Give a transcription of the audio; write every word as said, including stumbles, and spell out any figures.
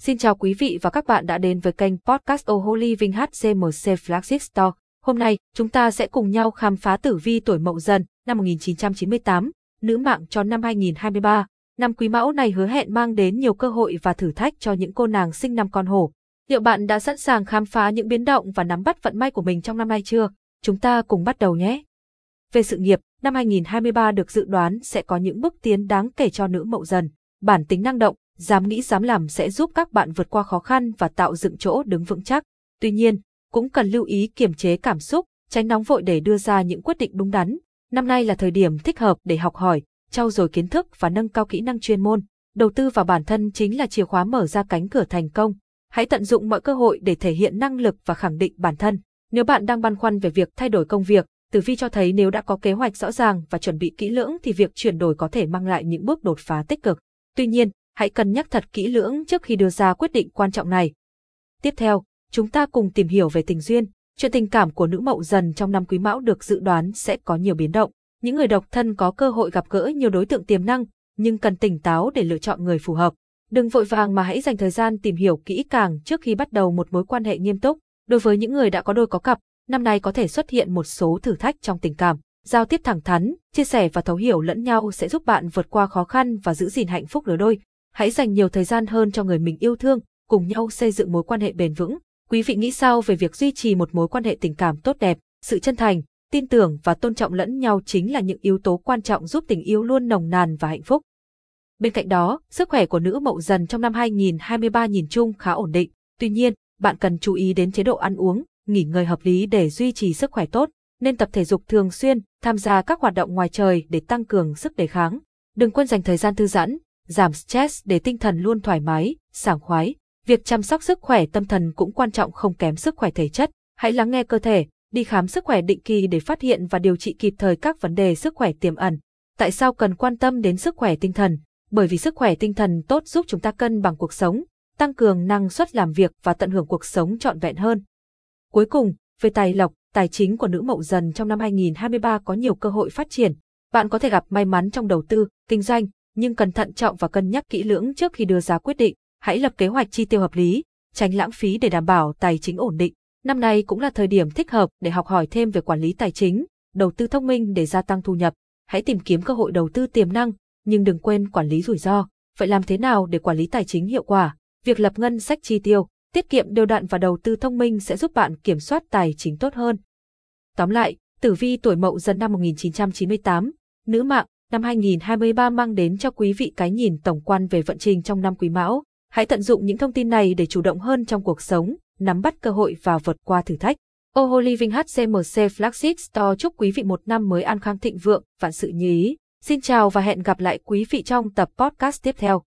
Xin chào quý vị và các bạn đã đến với kênh podcast Oh Holy Living hát xê em xê Flagship Store. Hôm nay, chúng ta sẽ cùng nhau khám phá tử vi tuổi Mậu Dần năm một nghìn chín trăm chín mươi tám, nữ mạng cho năm hai nghìn không trăm hai mươi ba. Năm Quý Mão này hứa hẹn mang đến nhiều cơ hội và thử thách cho những cô nàng sinh năm Con Hổ. Liệu bạn đã sẵn sàng khám phá những biến động và nắm bắt vận may của mình trong năm nay chưa? Chúng ta cùng bắt đầu nhé! Về sự nghiệp, năm hai nghìn không trăm hai mươi ba được dự đoán sẽ có những bước tiến đáng kể cho nữ Mậu Dần. Bản tính năng động, dám nghĩ dám làm sẽ giúp các bạn vượt qua khó khăn và tạo dựng chỗ đứng vững chắc. Tuy nhiên, cũng cần lưu ý kiềm chế cảm xúc, tránh nóng vội để đưa ra những quyết định đúng đắn. Năm nay là thời điểm thích hợp để học hỏi, trau dồi kiến thức và nâng cao kỹ năng chuyên môn. Đầu tư vào bản thân chính là chìa khóa mở ra cánh cửa thành công. Hãy tận dụng mọi cơ hội để thể hiện năng lực và khẳng định bản thân. Nếu bạn đang băn khoăn về việc thay đổi công việc, tử vi cho thấy nếu đã có kế hoạch rõ ràng và chuẩn bị kỹ lưỡng thì việc chuyển đổi có thể mang lại những bước đột phá tích cực. Tuy nhiên, hãy cân nhắc thật kỹ lưỡng trước khi đưa ra quyết định quan trọng này. Tiếp theo, chúng ta cùng tìm hiểu về tình duyên. Chuyện tình cảm của nữ Mậu Dần trong năm Quý Mão được dự đoán sẽ có nhiều biến động. Những người độc thân có cơ hội gặp gỡ nhiều đối tượng tiềm năng, nhưng cần tỉnh táo để lựa chọn người phù hợp. Đừng vội vàng mà hãy dành thời gian tìm hiểu kỹ càng trước khi bắt đầu một mối quan hệ nghiêm túc. Đối với những người đã có đôi có cặp, năm nay có thể xuất hiện một số thử thách trong tình cảm. Giao tiếp thẳng thắn, chia sẻ và thấu hiểu lẫn nhau sẽ giúp bạn vượt qua khó khăn và giữ gìn hạnh phúc lứa đôi. Hãy dành nhiều thời gian hơn cho người mình yêu thương, cùng nhau xây dựng mối quan hệ bền vững. Quý vị nghĩ sao về việc duy trì một mối quan hệ tình cảm tốt đẹp? Sự chân thành, tin tưởng và tôn trọng lẫn nhau chính là những yếu tố quan trọng giúp tình yêu luôn nồng nàn và hạnh phúc. Bên cạnh đó, sức khỏe của nữ Mậu Dần trong năm hai nghìn không trăm hai mươi ba nhìn chung khá ổn định. Tuy nhiên, bạn cần chú ý đến chế độ ăn uống, nghỉ ngơi hợp lý để duy trì sức khỏe tốt. Nên tập thể dục thường xuyên, tham gia các hoạt động ngoài trời để tăng cường sức đề kháng. Đừng quên dành thời gian thư giãn, giảm stress để tinh thần luôn thoải mái, sảng khoái. Việc chăm sóc sức khỏe tâm thần cũng quan trọng không kém sức khỏe thể chất. Hãy lắng nghe cơ thể, đi khám sức khỏe định kỳ để phát hiện và điều trị kịp thời các vấn đề sức khỏe tiềm ẩn. Tại sao cần quan tâm đến sức khỏe tinh thần? Bởi vì sức khỏe tinh thần tốt giúp chúng ta cân bằng cuộc sống, tăng cường năng suất làm việc và tận hưởng cuộc sống trọn vẹn hơn. Cuối cùng, về tài lộc, tài chính của nữ Mậu Dần trong năm hai nghìn không trăm hai mươi ba có nhiều cơ hội phát triển. Bạn có thể gặp may mắn trong đầu tư, kinh doanh, nhưng cần thận trọng và cân nhắc kỹ lưỡng trước khi đưa ra quyết định. Hãy lập kế hoạch chi tiêu hợp lý, tránh lãng phí để đảm bảo tài chính ổn định. Năm nay cũng là thời điểm thích hợp để học hỏi thêm về quản lý tài chính, đầu tư thông minh để gia tăng thu nhập. Hãy tìm kiếm cơ hội đầu tư tiềm năng, nhưng đừng quên quản lý rủi ro. Vậy làm thế nào để quản lý tài chính hiệu quả? Việc lập ngân sách chi tiêu, tiết kiệm đều đặn và đầu tư thông minh sẽ giúp bạn kiểm soát tài chính tốt hơn. Tóm lại, tử vi tuổi Mậu Dần năm một nghìn chín trăm chín mươi tám, nữ mạng, năm hai nghìn không trăm hai mươi ba mang đến cho quý vị cái nhìn tổng quan về vận trình trong năm Quý Mão. Hãy tận dụng những thông tin này để chủ động hơn trong cuộc sống, nắm bắt cơ hội và vượt qua thử thách. Oh Holy Living hát xê em xê Flagship Store chúc quý vị một năm mới an khang thịnh vượng, vạn sự như ý. Xin chào và hẹn gặp lại quý vị trong tập podcast tiếp theo.